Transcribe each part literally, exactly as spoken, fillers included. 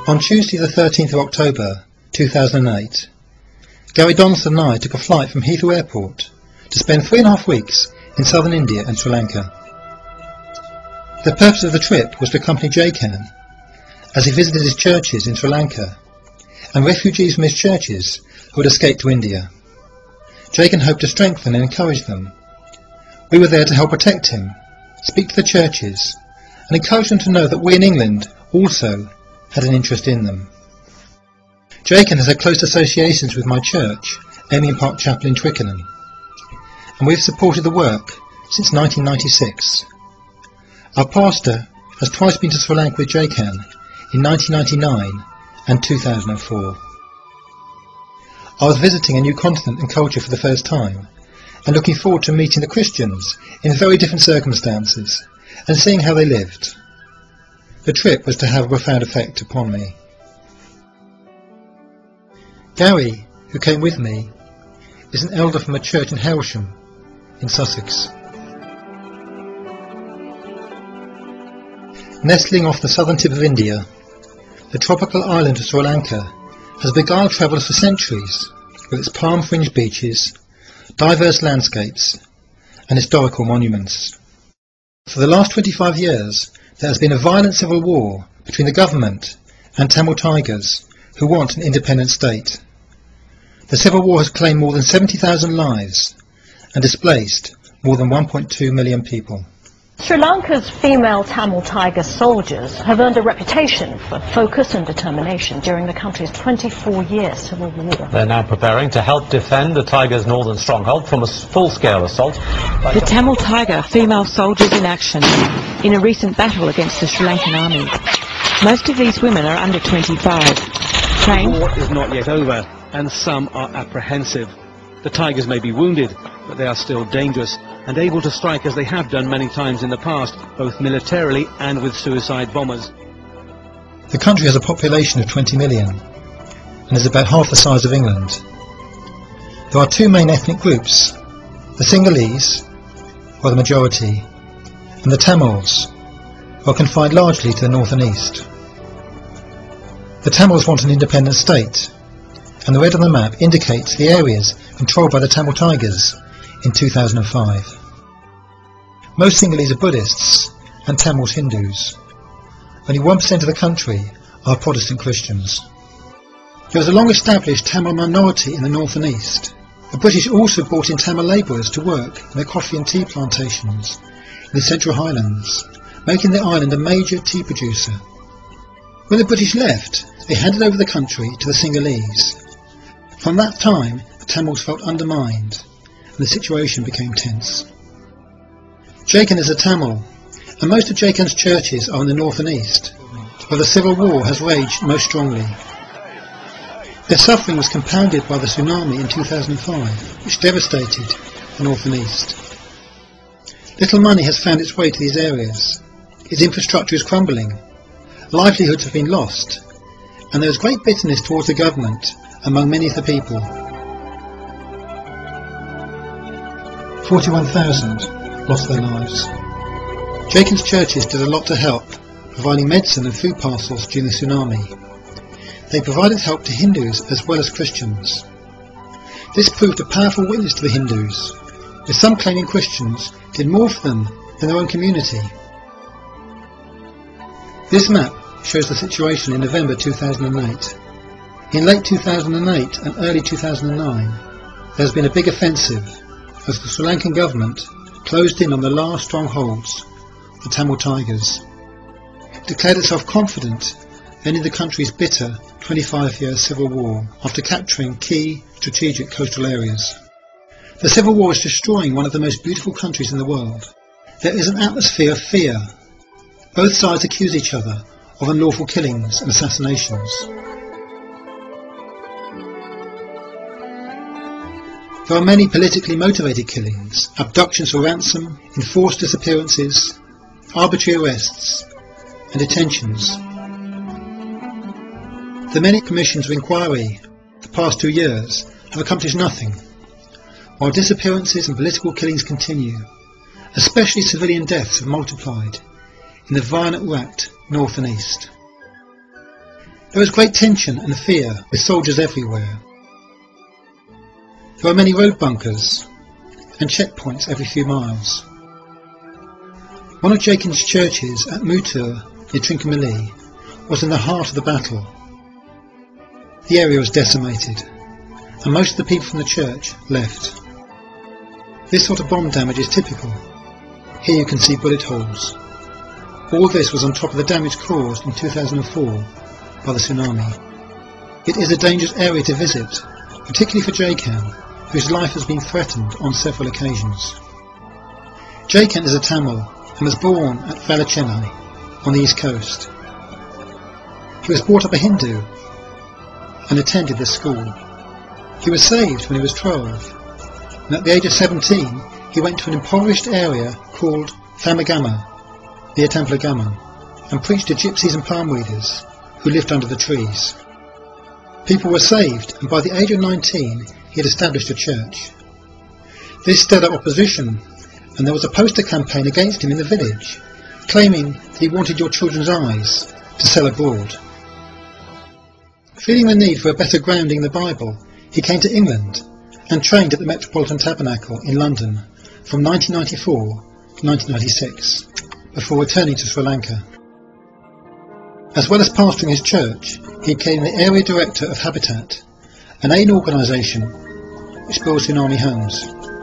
On Tuesday the thirteenth of October two thousand eight, Gary Donaldson and I took a flight from Heathrow Airport to spend three and a half weeks in southern India and Sri Lanka. The purpose of the trip was to accompany Jaykan as he visited his churches in Sri Lanka and refugees from his churches who had escaped to India. Jaykan hoped to strengthen and encourage them. We were there to help protect him, speak to the churches, and encourage them to know that we in England also had an interest in them. Jaykan has had close associations with my church, Amiens Park Chapel in Twickenham, and we've supported the work since nineteen ninety-six. Our pastor has twice been to Sri Lanka with Jaykan in nineteen ninety-nine and two thousand four. I was visiting a new continent and culture for the first time, and looking forward to meeting the Christians in very different circumstances and seeing how they lived. The trip was to have a profound effect upon me. Gary, who came with me, is an elder from a church in Hailsham, in Sussex. Nestling off the southern tip of India, the tropical island of Sri Lanka has beguiled travellers for centuries with its palm-fringed beaches, diverse landscapes and historical monuments. For the last twenty-five years there has been a violent civil war between the government and Tamil Tigers who want an independent state. The civil war has claimed more than seventy thousand lives and displaced more than one point two million people. Sri Lanka's female Tamil Tiger soldiers have earned a reputation for focus and determination during the country's twenty-four year civil war. They're now preparing to help defend the Tiger's northern stronghold from a full-scale assault. The Tamil Tiger female soldiers in action in a recent battle against the Sri Lankan army. Most of these women are under twenty-five. Trained. The war is not yet over, and some are apprehensive. The Tigers may be wounded, but they are still dangerous and able to strike as they have done many times in the past, both militarily and with suicide bombers. The country has a population of twenty million and is about half the size of England. There are two main ethnic groups, the Sinhalese, who are the majority, and the Tamils, who are confined largely to the north and east. The Tamils want an independent state, and the red on the map indicates the areas controlled by the Tamil Tigers in two thousand five. Most Sinhalese are Buddhists and Tamils Hindus. Only one percent of the country are Protestant Christians. There is a long-established Tamil minority in the north and east. The British also brought in Tamil labourers to work in their coffee and tea plantations in the Central Highlands, making the island a major tea producer. When the British left, they handed over the country to the Sinhalese. From that time, the Tamils felt undermined, and the situation became tense. Jaykan is a Tamil, and most of Jaykan's churches are in the north and east, where the civil war has raged most strongly. Their suffering was compounded by the tsunami in two thousand five, which devastated the north and east. Little money has found its way to these areas. Its infrastructure is crumbling, livelihoods have been lost, and there is great bitterness towards the government among many of the people. forty-one thousand lost their lives. Jaykan's churches did a lot to help, providing medicine and food parcels during the tsunami. They provided help to Hindus as well as Christians. This proved a powerful witness to the Hindus, with some claiming Christians did more for them than their own community. This map shows the situation in November two thousand eight. In late two thousand eight and early two thousand nine, there has been a big offensive as the Sri Lankan government closed in on the last strongholds, the Tamil Tigers. It declared itself confident of ending the country's bitter twenty-five year civil war after capturing key strategic coastal areas. The civil war is destroying one of the most beautiful countries in the world. There is an atmosphere of fear. Both sides accuse each other of unlawful killings and assassinations. There are many politically motivated killings, abductions for ransom, enforced disappearances, arbitrary arrests, and detentions. The many commissions of inquiry the past two years have accomplished nothing, while disappearances and political killings continue. Especially civilian deaths have multiplied in the violent-racked north and east. There was great tension and fear, with soldiers everywhere. There were many road bunkers and checkpoints every few miles. One of Jaikin's churches at Mutur near Trincomalee was in the heart of the battle. The area was decimated, and most of the people from the church left. This sort of bomb damage is typical. Here you can see bullet holes. All this was on top of the damage caused in two thousand four by the tsunami. It is a dangerous area to visit, particularly for Jaikan, whose life has been threatened on several occasions. Jaikan is a Tamil and was born at Valachennai on the east coast. He was brought up a Hindu and attended this school. He was saved when he was twelve, and at the age of seventeen he went to an impoverished area called Thamagama, near Templagama, and preached to gypsies and palm readers who lived under the trees. People were saved, and by the age of nineteen he had established a church. This stirred up opposition, and there was a poster campaign against him in the village, claiming that he wanted your children's eyes to sell abroad. Feeling the need for a better grounding in the Bible, he came to England and trained at the Metropolitan Tabernacle in London from nineteen ninety-four to nineteen ninety-six, before returning to Sri Lanka. As well as pastoring his church, he became the area director of Habitat, an aid organisation which builds tsunami homes.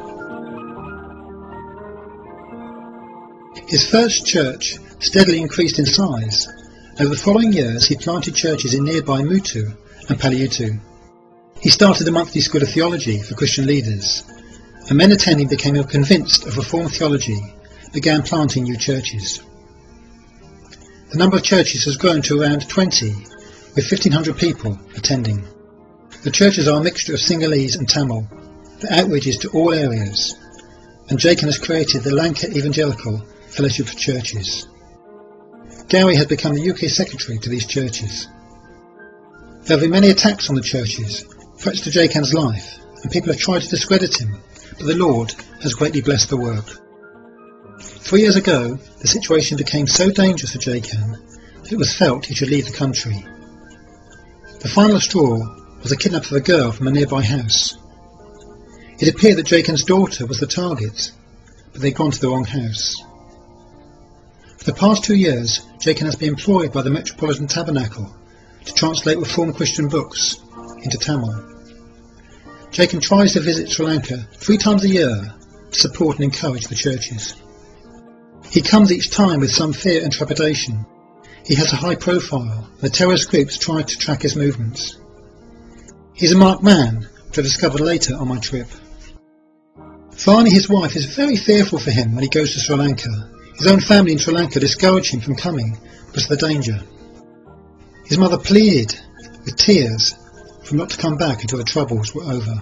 His first church steadily increased in size. Over the following years he planted churches in nearby Mutu and Paliutu. He started a monthly school of theology for Christian leaders, and men attending became convinced of Reformed theology and began planting new churches. The number of churches has grown to around twenty, with fifteen hundred people attending. The churches are a mixture of Sinhalese and Tamil. The outreach is to all areas, and Jaikan has created the Lanka Evangelical Fellowship of Churches. Gowrie has become the U K secretary to these churches. There have been many attacks on the churches, threats to Jaikan's life, and people have tried to discredit him, but the Lord has greatly blessed the work. Three years ago, the situation became so dangerous for Jaikan that it was felt he should leave the country. The final straw was the kidnap of a girl from a nearby house. It appeared that Jaikan's daughter was the target, but they'd gone to the wrong house. For the past two years, Jaikan has been employed by the Metropolitan Tabernacle to translate Reformed Christian books into Tamil. Jaikan tries to visit Sri Lanka three times a year to support and encourage the churches. He comes each time with some fear and trepidation. He has a high profile, and the terrorist groups try to track his movements. He's a marked man, which I discovered later on my trip. Finally, his wife is very fearful for him when he goes to Sri Lanka. His own family in Sri Lanka discourage him from coming because of the danger. His mother pleaded with tears for him not to come back until the troubles were over.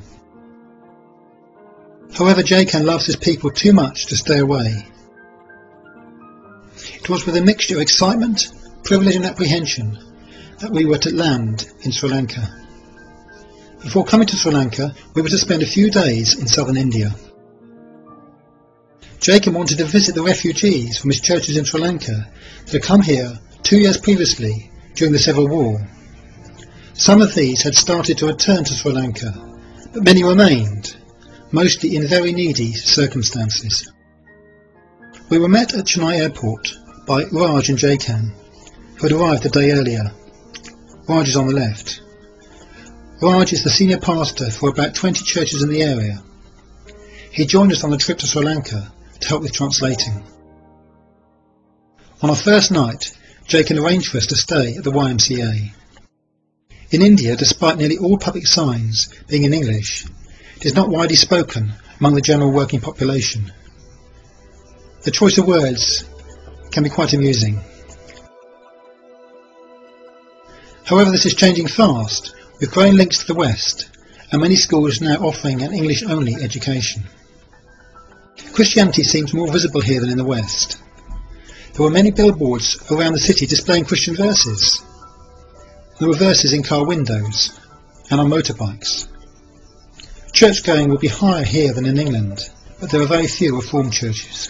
However, Jaikan loves his people too much to stay away. It was with a mixture of excitement, privilege and apprehension that we were to land in Sri Lanka. Before coming to Sri Lanka, we were to spend a few days in southern India. Jaikan wanted to visit the refugees from his churches in Sri Lanka that had come here two years previously during the Civil War. Some of these had started to return to Sri Lanka, but many remained, mostly in very needy circumstances. We were met at Chennai Airport by Raj and Jaikan, who had arrived a day earlier. Raj is on the left. Raj is the senior pastor for about twenty churches in the area. He joined us on the trip to Sri Lanka to help with translating. On our first night, Jaikan arranged for us to stay at the Y M C A. In India, despite nearly all public signs being in English, it is not widely spoken among the general working population. The choice of words can be quite amusing. However, this is changing fast, with growing links to the West, and many schools now offering an English-only education. Christianity seems more visible here than in the West. There were many billboards around the city displaying Christian verses. There were verses in car windows and on motorbikes. Church-going will be higher here than in England, but there are very few Reformed churches.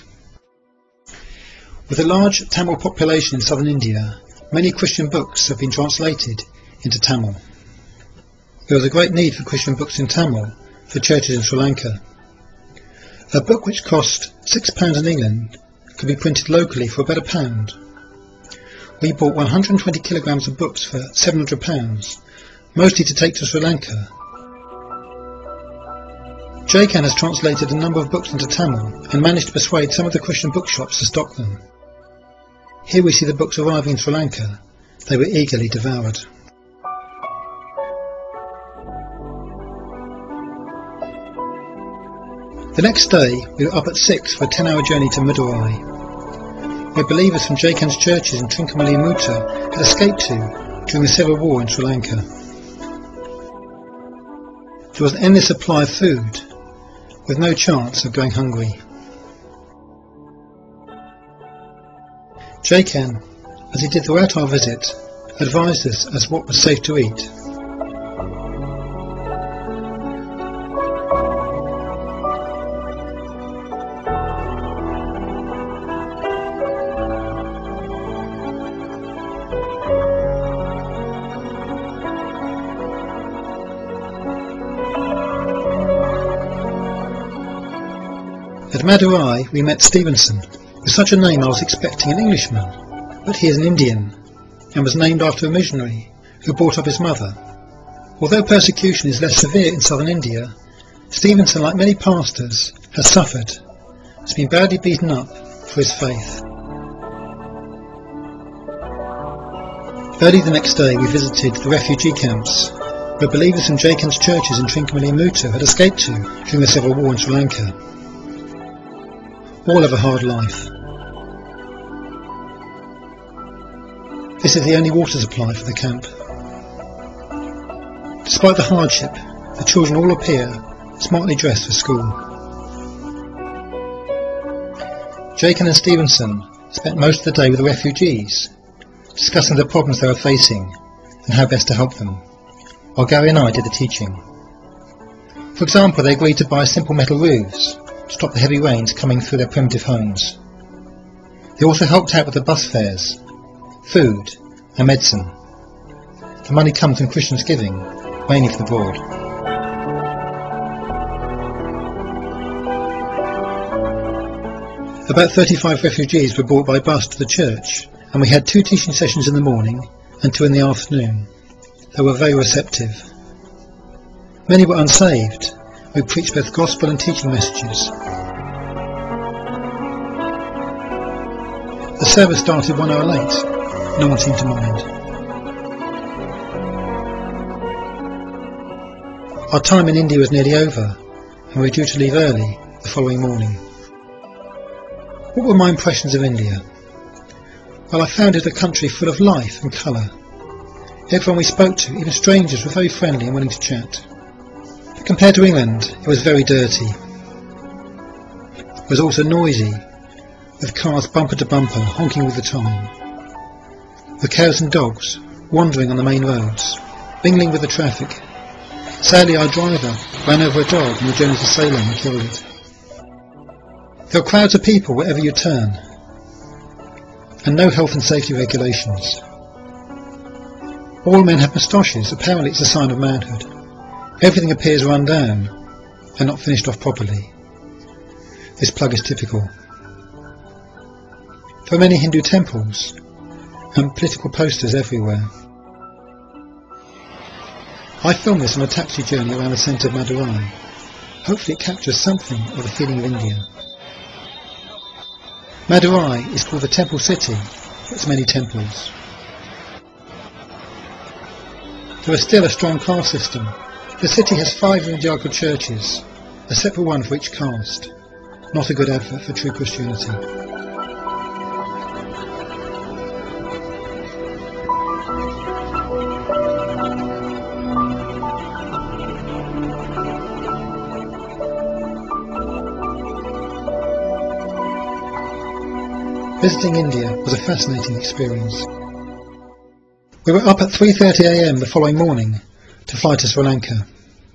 With a large Tamil population in southern India, many Christian books have been translated into Tamil. There was a great need for Christian books in Tamil for churches in Sri Lanka. A book which cost six pounds in England could be printed locally for about a pound. We bought one hundred twenty kilograms of books for seven hundred pounds, mostly to take to Sri Lanka. J CAN has translated a number of books into Tamil and managed to persuade some of the Christian bookshops to stock them. Here we see the books arriving in Sri Lanka. They were eagerly devoured. The next day we were up at six for a ten hour journey to Madurai, where believers from J CAN's churches in Trincomalee and Muta had escaped to during the Civil War in Sri Lanka. There was an endless supply of food, with no chance of going hungry. J CAN, as he did throughout our visit, advised us as what was safe to eat. At Madurai we met Stevenson. With such a name I was expecting an Englishman, but he is an Indian, and was named after a missionary who brought up his mother. Although persecution is less severe in southern India, Stevenson, like many pastors, has suffered, has been badly beaten up for his faith. Early the next day we visited the refugee camps, where believers from J CAN's churches in Trincomalee and Muta had escaped to during the Civil War in Sri Lanka. All have a hard life. This is the only water supply for the camp. Despite the hardship, the children all appear smartly dressed for school. J CAN and Stevenson spent most of the day with the refugees, discussing the problems they were facing and how best to help them, while Gary and I did the teaching. For example, they agreed to buy simple metal roofs to stop the heavy rains coming through their primitive homes. They also helped out with the bus fares, food and medicine. The money comes from Christians giving, mainly for the board. About thirty-five refugees were brought by bus to the church, and we had two teaching sessions in the morning and two in the afternoon. They were very receptive. Many were unsaved. We preached both gospel and teaching messages. The service started one hour late. No one seemed to mind. Our time in India was nearly over, and we were due to leave early the following morning. What were my impressions of India? Well, I found it a country full of life and colour. Everyone we spoke to, even strangers, were very friendly and willing to chat. But compared to England, it was very dirty. It was also noisy, with cars bumper to bumper honking all the time, with cows and dogs wandering on the main roads, mingling with the traffic. Sadly, our driver ran over a dog on the journey to Salem and killed it. There are crowds of people wherever you turn, and no health and safety regulations. All men have moustaches. Apparently it's a sign of manhood. Everything appears run down and not finished off properly. This plug is typical. There are many Hindu temples and political posters everywhere. I filmed this on a taxi journey around the centre of Madurai. Hopefully it captures something of the feeling of India. Madurai is called the Temple City for its many temples. There is still a strong caste system. The city has five evangelical churches, a separate one for each caste. Not a good advert for true Christianity. Visiting India was a fascinating experience. We were up at three thirty a m the following morning to fly to Sri Lanka.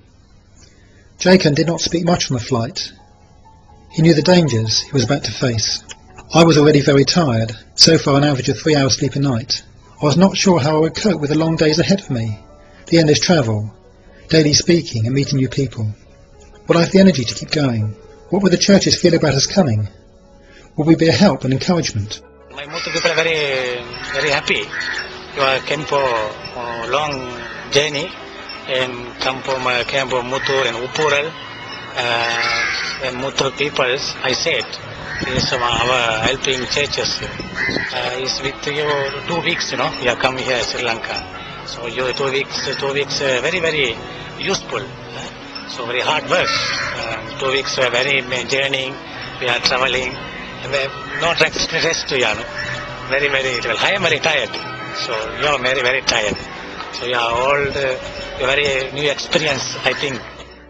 J CAN did not speak much on the flight. He knew the dangers he was about to face. I was already very tired, so far an average of three hours sleep a night, I was not sure how I would cope with the long days ahead of me, the endless travel, daily speaking and meeting new people. Would I have the energy to keep going? What would the churches feel about us coming? Would we be a help and encouragement? My Mutu people are very, very happy. You are came for a long journey and come from uh, came from Mutu and Upural. Uh, and Mutu peoples, I said, is our helping churches. Uh, is with you two weeks, you know, you have come here Sri Lanka. So you two weeks, two weeks, uh, very, very useful. Uh, so very hard work. Uh, two weeks were very journeying. We are traveling. Not rest, rest, you know. Very, very well. I am very tired. So you are very, very tired. So you are old, uh, very new experience, I think.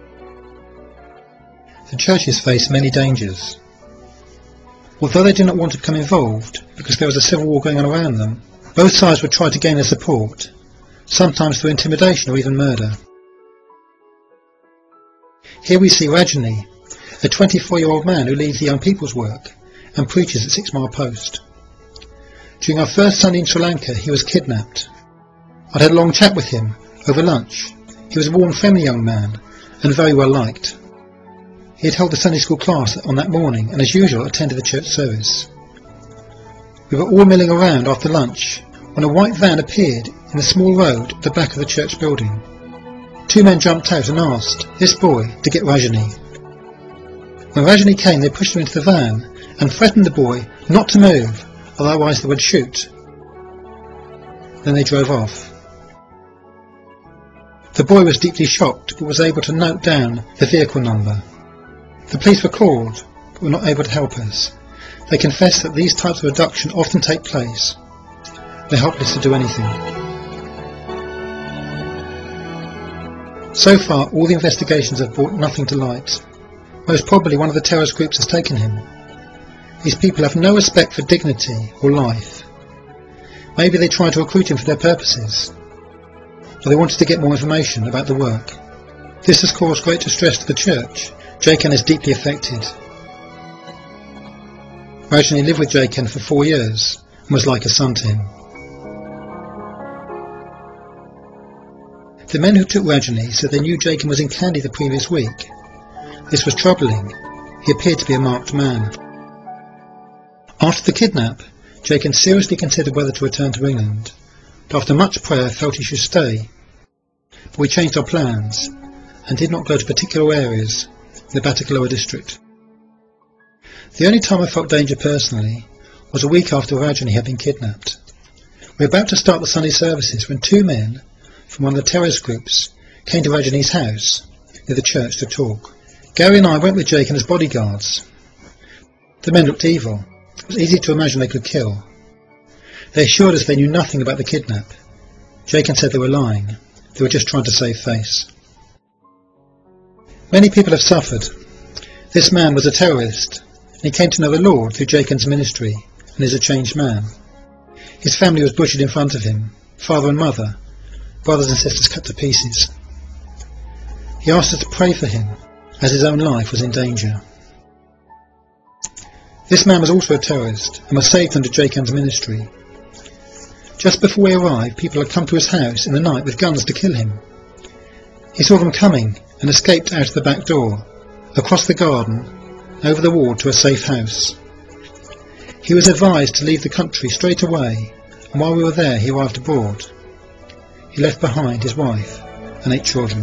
The churches face many dangers. Although they did not want to become involved because there was a civil war going on around them, both sides would try to gain their support, sometimes through intimidation or even murder. Here we see Rajani, a twenty-four-year-old man who leads the young people's work and preaches at Six Mile Post. During our first Sunday in Sri Lanka, he was kidnapped. I'd had a long chat with him over lunch. He was a warm, friendly young man and very well liked. He had held the Sunday school class on that morning and as usual attended the church service. We were all milling around after lunch when a white van appeared in a small road at the back of the church building. Two men jumped out and asked this boy to get Rajani. When Rajani came, they pushed him into the van and threatened the boy not to move, otherwise they would shoot. Then they drove off. The boy was deeply shocked but was able to note down the vehicle number. The police were called but were not able to help us. They confessed that these types of abduction often take place. They're helpless to do anything. So far, all the investigations have brought nothing to light. Most probably one of the terrorist groups has taken him. These people have no respect for dignity or life. Maybe they tried to recruit him for their purposes, or they wanted to get more information about the work. This has caused great distress to the church. Jaikan is deeply affected. Rajani lived with Jaikan for four years and was like a son to him. The men who took Rajani said they knew Jaikan was in Kandy the previous week. This was troubling. He appeared to be a marked man. After the kidnap, Jaikan seriously considered whether to return to England, but after much prayer felt he should stay. But we changed our plans and did not go to particular areas in the Batticaloa district. The only time I felt danger personally was a week after Rajani had been kidnapped. We were about to start the Sunday services when two men from one of the terrorist groups came to Rajani's house near the church to talk. Gary and I went with Jaikan as bodyguards. The men looked evil. It was easy to imagine they could kill. They assured us they knew nothing about the kidnap. Jaikan said they were lying. They were just trying to save face. Many people have suffered. This man was a terrorist, and he came to know the Lord through Jaikan's ministry, and is a changed man. His family was butchered in front of him, father and mother, brothers and sisters cut to pieces. He asked us to pray for him, as his own life was in danger. This man was also a terrorist, and was saved under Jaikan's ministry. Just before we arrived, people had come to his house in the night with guns to kill him. He saw them coming, and escaped out of the back door, across the garden, over the wall to a safe house. He was advised to leave the country straight away, and while we were there he arrived abroad. He left behind his wife and eight children.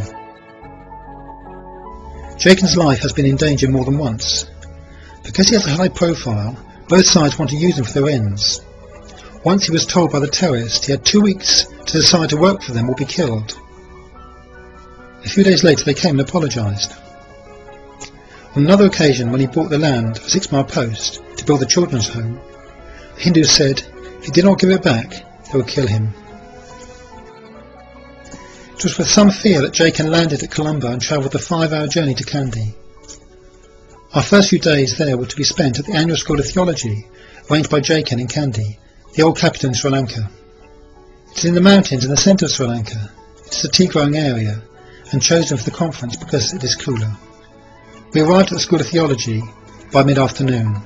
Jaikan's life has been in danger more than once. Because he has a high profile, both sides want to use him for their ends. Once he was told by the terrorists he had two weeks to decide to work for them or be killed. A few days later they came and apologised. On another occasion, when he bought the land for Six Mile Post to build the children's home, the Hindus said if he did not give it back, they would kill him. It was with some fear that Jaikan landed at Colombo and travelled the five-hour journey to Kandy. Our first few days there were to be spent at the annual School of Theology, arranged by Jaikan in Kandy, the old capital in Sri Lanka. It is in the mountains in the centre of Sri Lanka. It is a tea-growing area, and chosen for the conference because it is cooler. We arrived at the School of Theology by mid-afternoon.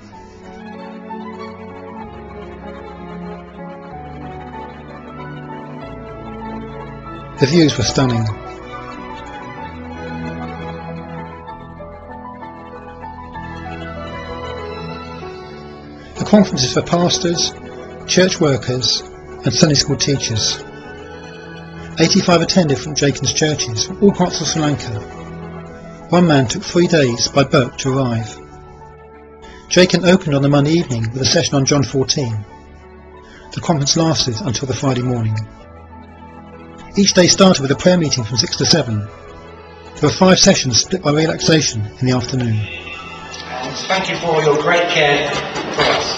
The views were stunning. The conference is for pastors, church workers and Sunday school teachers. eighty-five attended from Jakin's churches from all parts of Sri Lanka. One man took three days by boat to arrive. Jakin opened on the Monday evening with a session on John fourteen. The conference lasted until the Friday morning. Each day started with a prayer meeting from six to seven. There were five sessions split by relaxation in the afternoon. And thank you for your great care for us.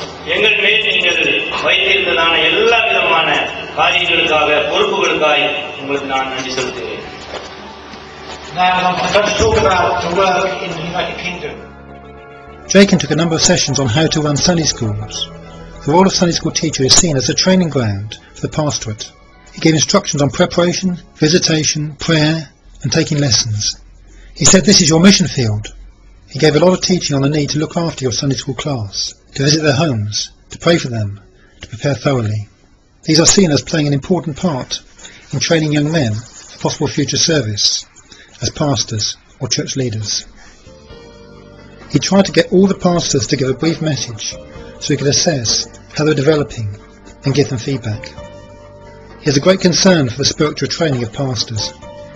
Now I'm going to talk about the work in the United Kingdom. Jakin took a number of sessions on how to run Sunday schools. The role of Sunday school teacher is seen as a training ground for the pastorate. He gave instructions on preparation, visitation, prayer and taking lessons. He said this is your mission field. He gave a lot of teaching on the need to look after your Sunday school class, to visit their homes, to pray for them, to prepare thoroughly. These are seen as playing an important part in training young men for possible future service as pastors or church leaders. He tried to get all the pastors to give a brief message so he could assess how they were developing and give them feedback. He has a great concern for the spiritual training of pastors.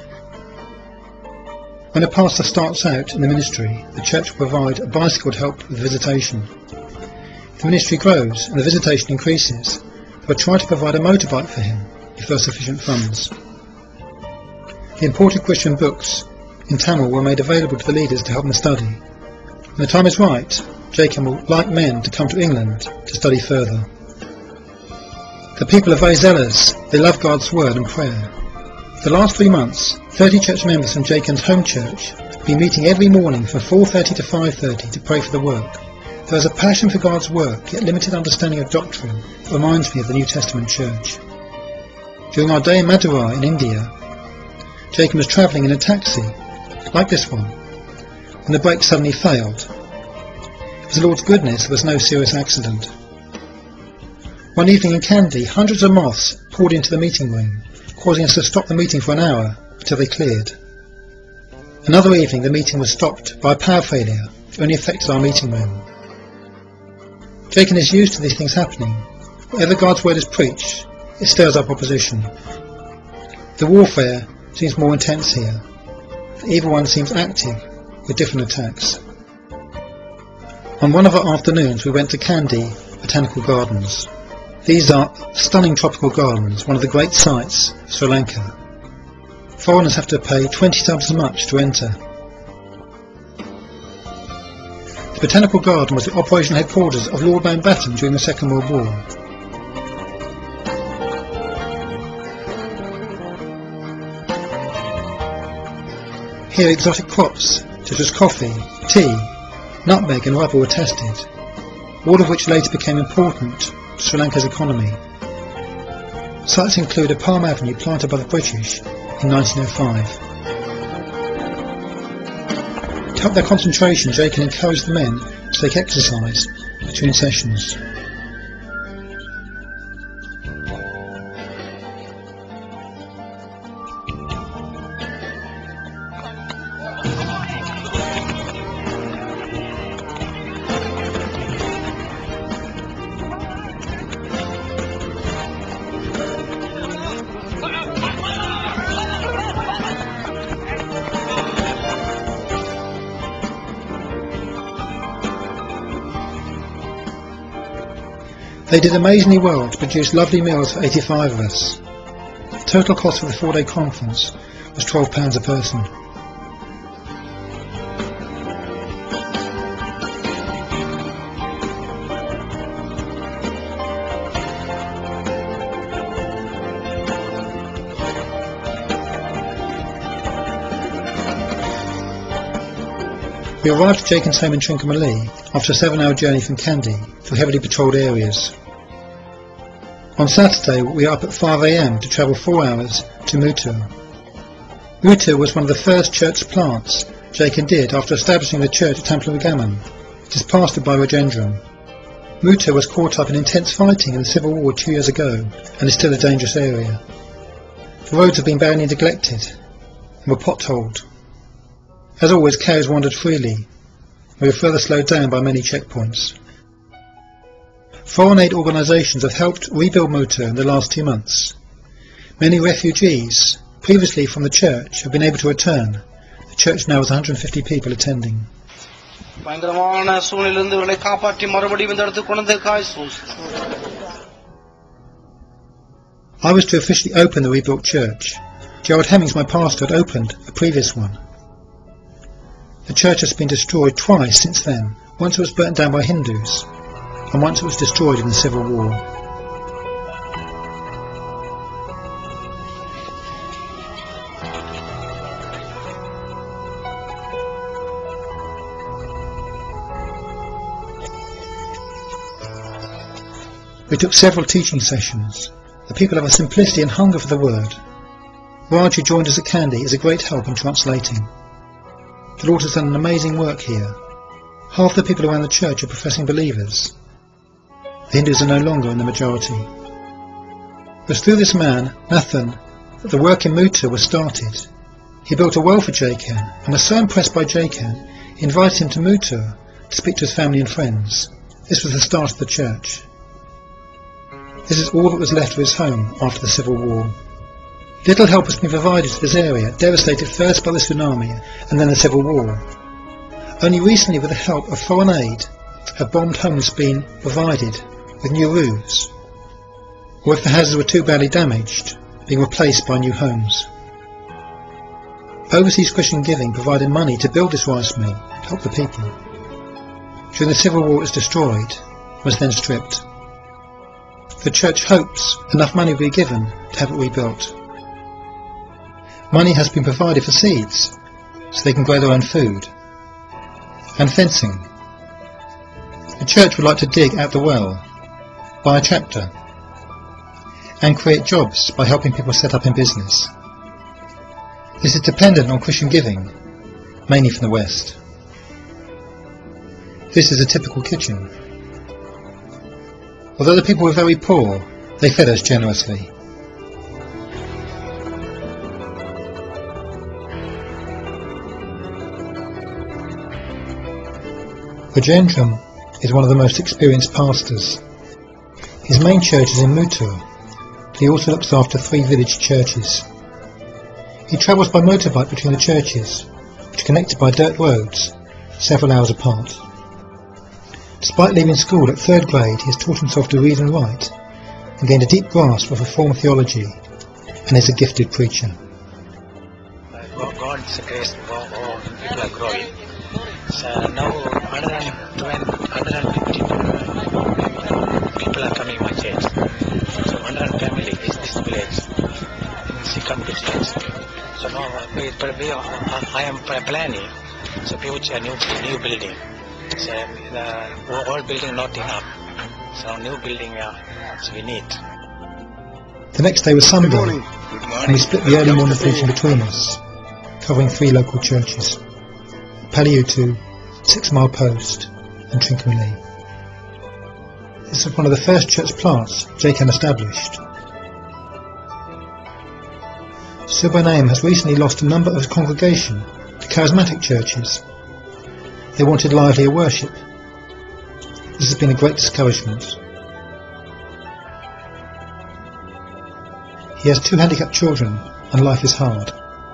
When a pastor starts out in the ministry, the church will provide a bicycle to help with visitation. If the ministry grows and the visitation increases, they will try to provide a motorbike for him if there are sufficient funds. The imported Christian books in Tamil were made available to the leaders to help them study. When the time is right, Jakin will like men to come to England to study further. The people are very zealous. They love God's word and prayer. For the last three months, thirty church members from Jakin's home church have been meeting every morning from four thirty to five thirty to pray for the work. There is a passion for God's work, yet limited understanding of doctrine that reminds me of the New Testament church. During our day in Madurai in India, Jakin was travelling in a taxi, like this one, when the brake suddenly failed. It was the Lord's goodness there was no serious accident. One evening in Kandy, hundreds of moths poured into the meeting room, causing us to stop the meeting for an hour until they cleared. Another evening the meeting was stopped by a power failure which only affected our meeting room. Jakin is used to these things happening. Wherever God's word is preached, it stirs up opposition. The warfare seems more intense here. The evil one seems active, with different attacks. On one of our afternoons we went to Kandy Botanical Gardens. These are stunning tropical gardens, one of the great sights of Sri Lanka. Foreigners have to pay twenty times as much to enter. The Botanical Garden was the operational headquarters of Lord Mountbatten during the Second World War. Here exotic crops such as coffee, tea, nutmeg and rubber were tested, all of which later became important to Sri Lanka's economy. Sites include a palm avenue planted by the British in nineteen oh five. To help their concentration, Jakin encouraged the men to take exercise between sessions. They did amazingly well to produce lovely meals for eighty-five of us. The total cost for the four-day conference was twelve pounds a person. We arrived at Jakin's home in Trincomalee after a seven-hour journey from Kandy through heavily patrolled areas. On Saturday we were up at five a m to travel four hours to Mutur. Mutur was one of the first church plants Jakin did after establishing the church at Tamplagaman. It is pastored by Rajendran. Mutur was caught up in intense fighting in the civil war two years ago and is still a dangerous area. The roads have been badly neglected and were potholed. As always, cows wandered freely. We were further slowed down by many checkpoints. Foreign aid organisations have helped rebuild Mutur in the last two months. Many refugees, previously from the church, have been able to return. The church now has one hundred fifty people attending. I was to officially open the rebuilt church. Gerald Hemmings, my pastor, had opened a previous one. The church has been destroyed twice since then. Once it was burnt down by Hindus, and once it was destroyed in the Civil War. We took several teaching sessions. The people have a simplicity and hunger for the word. Raj, who joined us at Kandy, is a great help in translating. The Lord has done an amazing work here. Half the people around the church are professing believers. The Hindus are no longer in the majority. It was through this man, Nathan, that the work in Mutur was started. He built a well for Jaikan and was so impressed by Jaikan, he invited him to Mutur to speak to his family and friends. This was the start of the church. This is all that was left of his home after the Civil War. Little help has been provided to this area, devastated first by the tsunami and then the Civil War. Only recently, with the help of foreign aid, have bombed homes been provided with new roofs, or if the houses were too badly damaged, being replaced by new homes. Overseas Christian Giving provided money to build this rice mill to help the people. During the Civil War it was destroyed, and was then stripped. The church hopes enough money will be given to have it rebuilt. Money has been provided for seeds, so they can grow their own food, and fencing. The church would like to dig out the well, buy a tractor, and create jobs by helping people set up in business. This is dependent on Christian giving, mainly from the West. This is a typical kitchen. Although the people were very poor, they fed us generously. Rajendram is one of the most experienced pastors. His main church is in Mutur, but he also looks after three village churches. He travels by motorbike between the churches, which are connected by dirt roads, several hours apart. Despite leaving school at third grade, he has taught himself to read and write, and gained a deep grasp of Reformed theology, and is a gifted preacher. God's grace, oh, people are growing. So now one hundred fifty people are coming to my church. So one hundred family is this village, in Sikkim village. So now we, we, I am planning to build a new, new building. So the old building not enough. So new building uh, so we need. The next day was Sunday, and we split the early morning preaching between us, covering three local churches: Paliutu, Six Mile Post, and Trincomalee. This was one of the first church plants Jaikan established. Subbanaim has recently lost a number of his congregation to charismatic churches. They wanted livelier worship. This has been a great discouragement. He has two handicapped children, and life is hard.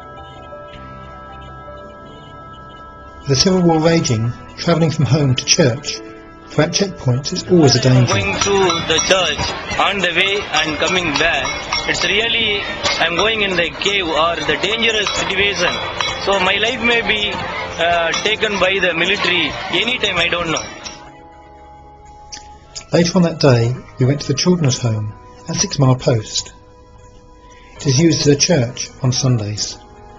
With the Civil War raging, travelling from home to church, throughout checkpoints, is always a danger. Going to the church, on the way and coming back, it's really, I'm going in the cave or the dangerous situation. So my life may be uh, taken by the military anytime, I don't know. Later on that day, we went to the children's home at Six Mile Post. It is used as a church on Sundays.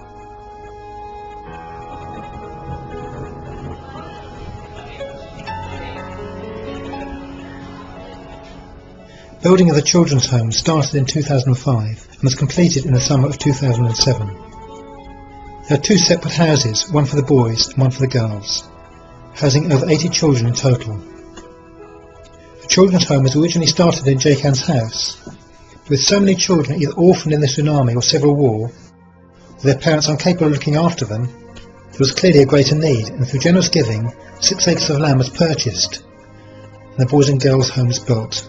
Building of the children's home started in two thousand five and was completed in the summer of two thousand seven. There are two separate houses, one for the boys and one for the girls, housing over eighty children in total. The children's home was originally started in Jaikan's house, with so many children either orphaned in the tsunami or civil war, with their parents incapable of looking after them, there was clearly a greater need, and through generous giving, six acres of land was purchased, and the boys and girls' homes built.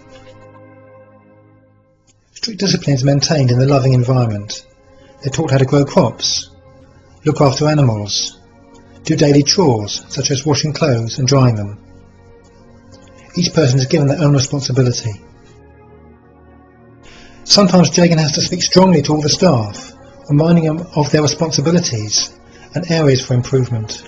Strict discipline is maintained in the loving environment. They're taught how to grow crops, look after animals, do daily chores such as washing clothes and drying them. Each person is given their own responsibility. Sometimes Jagan has to speak strongly to all the staff, reminding them of their responsibilities and areas for improvement.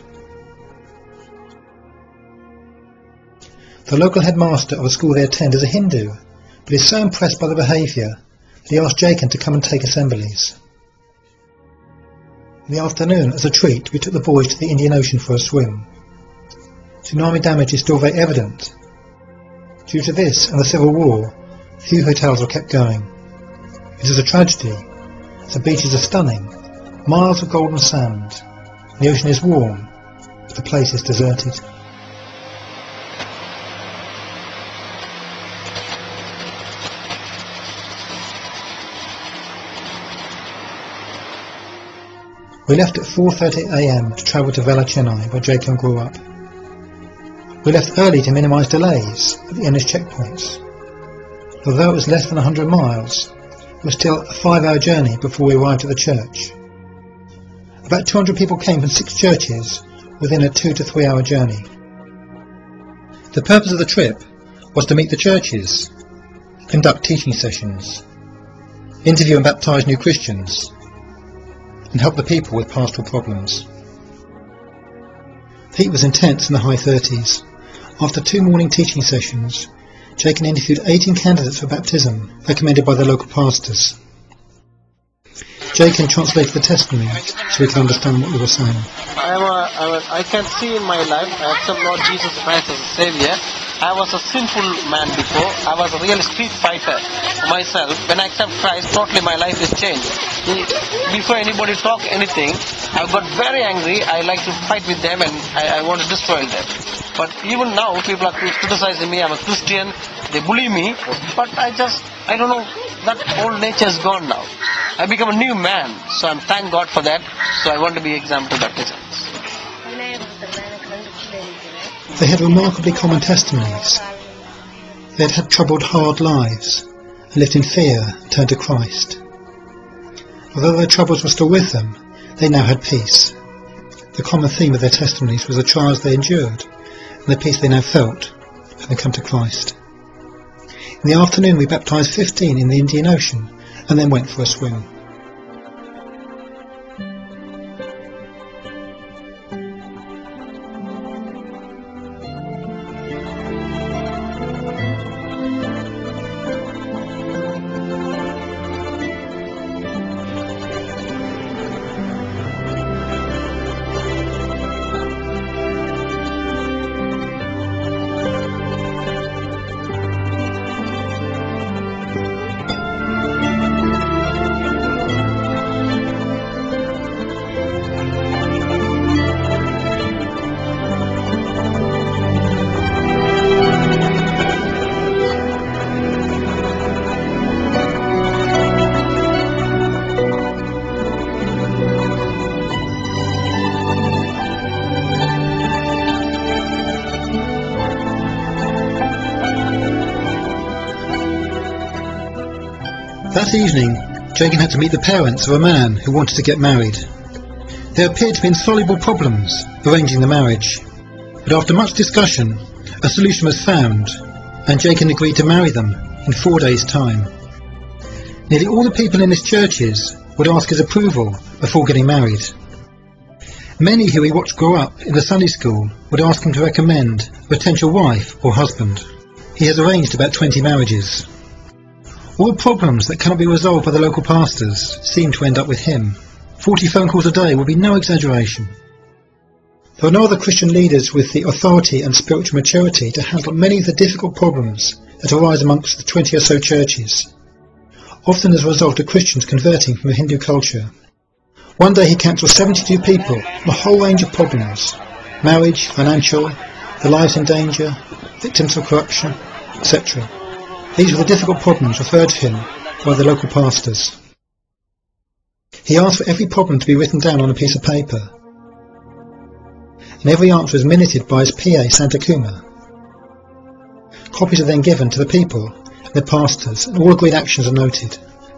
The local headmaster of a school they attend is a Hindu, but is so impressed by the behaviour that he asked Jagan to come and take assemblies. In the afternoon, as a treat, we took the boys to the Indian Ocean for a swim. Tsunami damage is still very evident. Due to this and the civil war, few hotels were kept going. It is a tragedy. The beaches are stunning, miles of golden sand. The ocean is warm, but the place is deserted. We left at four thirty a m to travel to Vela Chennai, where Jagan grew up. We left early to minimise delays at the N S checkpoints. Although it was less than one hundred miles, it was still a five-hour journey before we arrived at the church. About two hundred people came from six churches within a two to three hour journey. The purpose of the trip was to meet the churches, conduct teaching sessions, interview and baptise new Christians, and help the people with pastoral problems. The heat was intense in the high thirties. After two morning teaching sessions, Jagan interviewed eighteen candidates for baptism, recommended by the local pastors. Jagan translated the testimony so we could understand what we were saying. I, am a, I, am a, I can see in my life, I accept Lord Jesus Christ as a Saviour. I was a sinful man before. I was a real street fighter myself. When I accept Christ, totally my life is changed. Before anybody talk anything, I got very angry. I like to fight with them and I, I want to destroy them. But even now, people are criticizing me. I'm a Christian. They bully me. But I just, I don't know, that old nature is gone now. I become a new man. So I'm thank God for that. So I want to be example to baptism. They had remarkably common testimonies. They had had troubled, hard lives, and lived in fear and turned to Christ. Although their troubles were still with them, they now had peace. The common theme of their testimonies was the trials they endured, and the peace they now felt, having come to Christ. In the afternoon we baptised fifteen in the Indian Ocean, and then went for a swim. That evening, Jagan had to meet the parents of a man who wanted to get married. There appeared to be insoluble problems arranging the marriage, but after much discussion, a solution was found, and Jagan agreed to marry them in four days' time. Nearly all the people in his churches would ask his approval before getting married. Many who he watched grow up in the Sunday school would ask him to recommend a potential wife or husband. He has arranged about twenty marriages. All problems that cannot be resolved by the local pastors seem to end up with him. Forty phone calls a day will be no exaggeration. There are no other Christian leaders with the authority and spiritual maturity to handle many of the difficult problems that arise amongst the twenty or so churches, often as a result of Christians converting from a Hindu culture. One day he counselled seventy-two people on a whole range of problems: marriage, financial, their lives in danger, victims of corruption, et cetera. These were the difficult problems referred to him by the local pastors. He asked for every problem to be written down on a piece of paper, and every answer is minuted by his P A, Santa Kuma. Copies are then given to the people and the pastors, and all agreed actions are noted.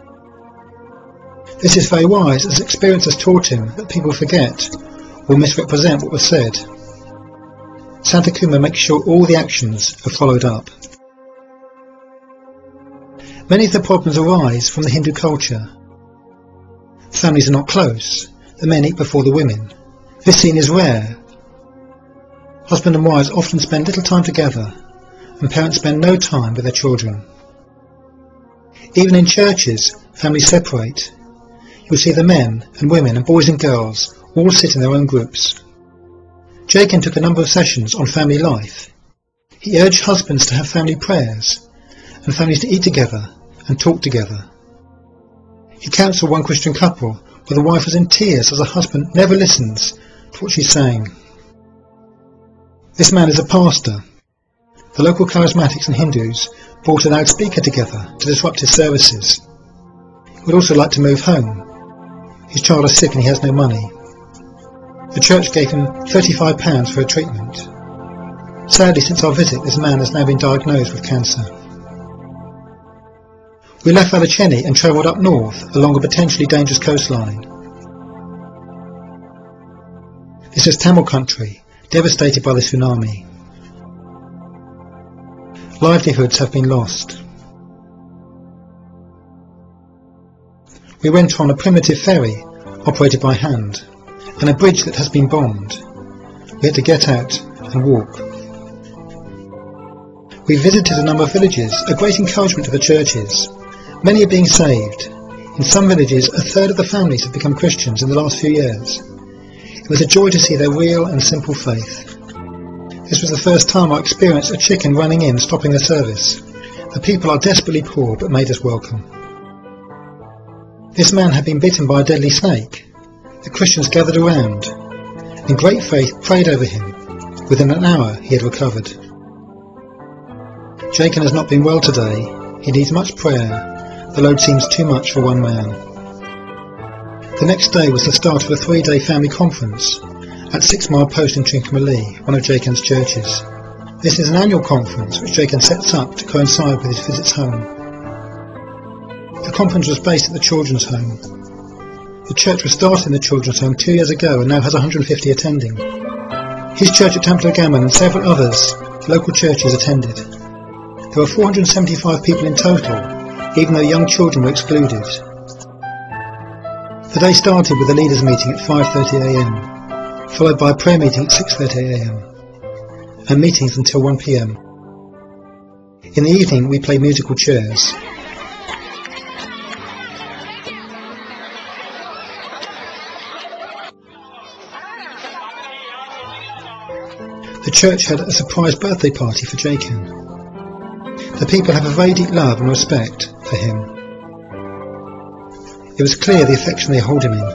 This is very wise, as experience has taught him that people forget or misrepresent what was said. Santa Kuma makes sure all the actions are followed up. Many of the problems arise from the Hindu culture. Families are not close. The men eat before the women. This scene is rare. Husband and wives often spend little time together, and parents spend no time with their children. Even in churches, families separate. You'll see the men and women and boys and girls all sit in their own groups. Jakin took a number of sessions on family life. He urged husbands to have family prayers, and families to eat together and talk together. He counselled one Christian couple where the wife was in tears as the husband never listens to what she's saying. This man is a pastor. The local charismatics and Hindus brought a loudspeaker together to disrupt his services. He would also like to move home. His child is sick and he has no money. The church gave him thirty-five pounds for a treatment. Sadly, since our visit, this man has now been diagnosed with cancer. We left Vallacheni and travelled up north along a potentially dangerous coastline. This is Tamil country, devastated by the tsunami. Livelihoods have been lost. We went on a primitive ferry operated by hand and a bridge that has been bombed. We had to get out and walk. We visited a number of villages, a great encouragement to the churches. Many are being saved. In some villages, a third of the families have become Christians in the last few years. It was a joy to see their real and simple faith. This was the first time I experienced a chicken running in, stopping the service. The people are desperately poor, but made us welcome. This man had been bitten by a deadly snake. The Christians gathered around. In great faith, prayed over him. Within an hour, he had recovered. Jakin has not been well today. He needs much prayer. The load seems too much for one man. The next day was the start of a three-day family conference at Six Mile Post in Trincomalee, one of Jakin's churches. This is an annual conference which Jakin sets up to coincide with his visits home. The conference was based at the children's home. The church was started in the children's home two years ago and now has one hundred fifty attending. His church at Temple of Gammon and several others, local churches, attended. There were four hundred seventy-five people in total, even though young children were excluded. The day started with a leaders' meeting at five thirty a m, followed by a prayer meeting at six thirty a m, and meetings until one p m. In the evening we played musical chairs. The church had a surprise birthday party for Jakin. The people have a very deep love and respect for him. It was clear the affection they hold him in.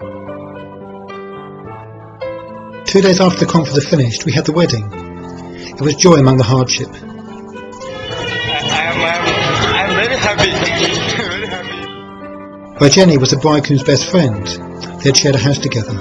Two days after the conference had finished, we had the wedding. It was joy among the hardship. I am, I am very happy. very happy. Where Jenny was the bridegroom's best friend, they had shared a house together.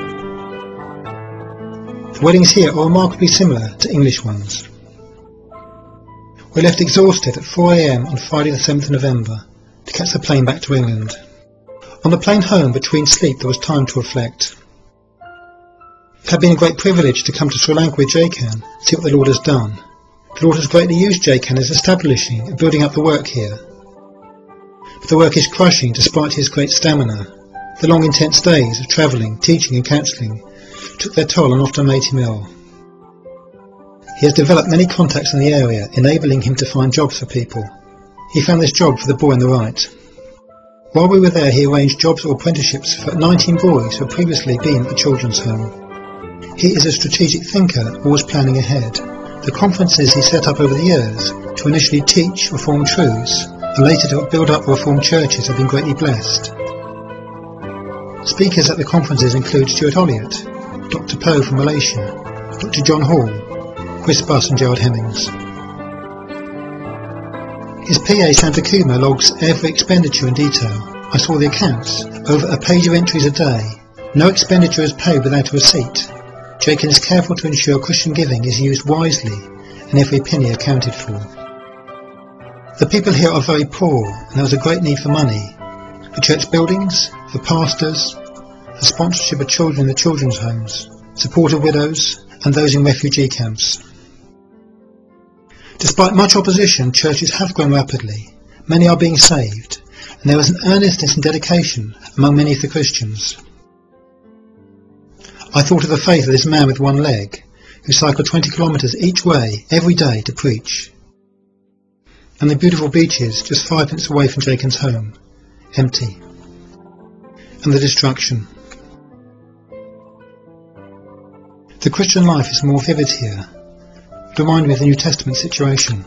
The weddings here are remarkably similar to English ones. We left exhausted at four a m on Friday the seventh of November to catch the plane back to England. On the plane home, between sleep, there was time to reflect. It had been a great privilege to come to Sri Lanka with Jakin, see what the Lord has done. The Lord has greatly used Jakin as establishing and building up the work here. But the work is crushing despite his great stamina. The long intense days of travelling, teaching and counselling took their toll and often made him ill. He has developed many contacts in the area, enabling him to find jobs for people. He found this job for the boy on the right. While we were there, he arranged jobs or apprenticeships for nineteen boys who had previously been at the children's home. He is a strategic thinker, always planning ahead. The conferences he set up over the years to initially teach Reformed truths and later to build up Reformed churches have been greatly blessed. Speakers at the conferences include Stuart Olliott, Doctor Poe from Malaysia, Doctor John Hall, Chris Buss and Gerald Hemmings. His P A Santa Kuma logs every expenditure in detail. I saw the accounts, over a page of entries a day. No expenditure is paid without a receipt. Jakin is careful to ensure Christian giving is used wisely and every penny accounted for. The people here are very poor and there is a great need for money, for church buildings, for pastors, for sponsorship of children in the children's homes, support of widows and those in refugee camps. Despite much opposition, churches have grown rapidly. Many are being saved, and there is an earnestness and dedication among many of the Christians. I thought of the faith of this man with one leg, who cycled twenty kilometres each way every day to preach. And the beautiful beaches just five minutes away from Jakin's home, empty. And the destruction. The Christian life is more vivid here. It reminded me of the New Testament situation.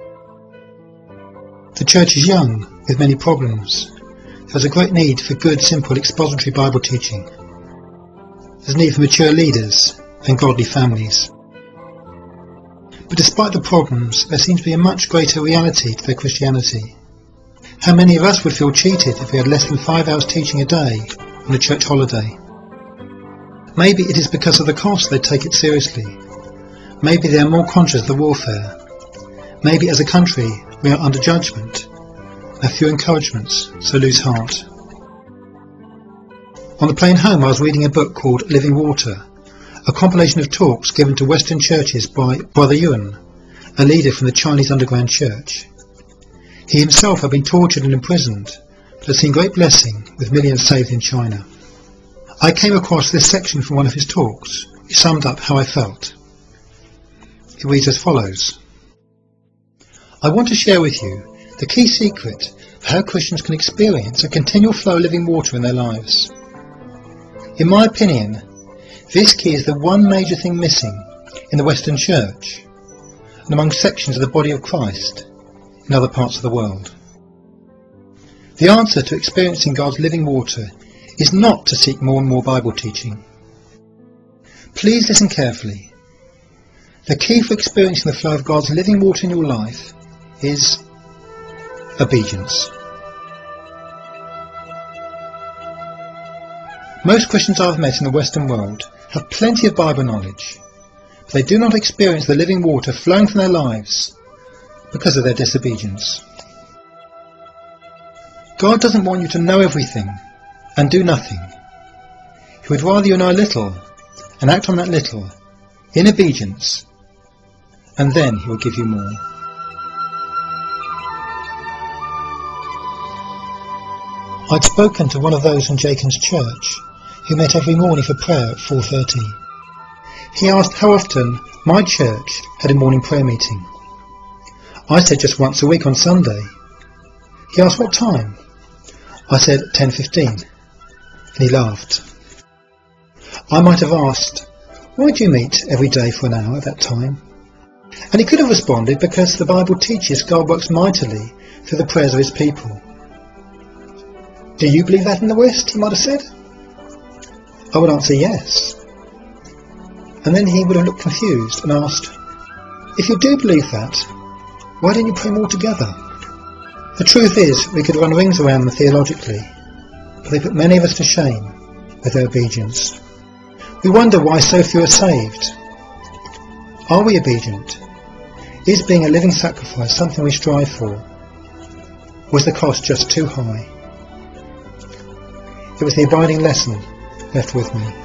The church is young, with many problems. There is a great need for good, simple, expository Bible teaching. There is a need for mature leaders and godly families. But despite the problems, there seems to be a much greater reality to their Christianity. How many of us would feel cheated if we had less than five hours teaching a day on a church holiday? Maybe it is because of the cost they take it seriously. Maybe they are more conscious of the warfare. Maybe as a country we are under judgment, have few encouragements, so lose heart. On the plane home I was reading a book called Living Water, a compilation of talks given to Western churches by Brother Yuan, a leader from the Chinese underground church. He himself had been tortured and imprisoned, but has seen great blessing with millions saved in China. I came across this section from one of his talks. He summed up how I felt. It reads as follows. I want to share with you the key secret of how Christians can experience a continual flow of living water in their lives. In my opinion, this key is the one major thing missing in the Western Church and among sections of the body of Christ in other parts of the world. The answer to experiencing God's living water is not to seek more and more Bible teaching. Please listen carefully. The key for experiencing the flow of God's living water in your life is obedience. Most Christians I've met in the Western world have plenty of Bible knowledge, but they do not experience the living water flowing from their lives because of their disobedience. God doesn't want you to know everything and do nothing. He would rather you know a little and act on that little in obedience, and then He will give you more. I'd spoken to one of those from Jakin's church who met every morning for prayer at four thirty. He asked how often my church had a morning prayer meeting. I said just once a week on Sunday. He asked what time. I said ten fifteen, and he laughed. I might have asked, why do you meet every day for an hour at that time? And he could have responded, because the Bible teaches God works mightily through the prayers of His people. Do you believe that in the West? He might have said. I would answer yes. And then he would have looked confused and asked, if you do believe that, why don't you pray more together? The truth is, we could run rings around them theologically, but they put many of us to shame with their obedience. We wonder why so few are saved. Are we obedient? Is being a living sacrifice something we strive for? Was the cost just too high? It was the abiding lesson left with me.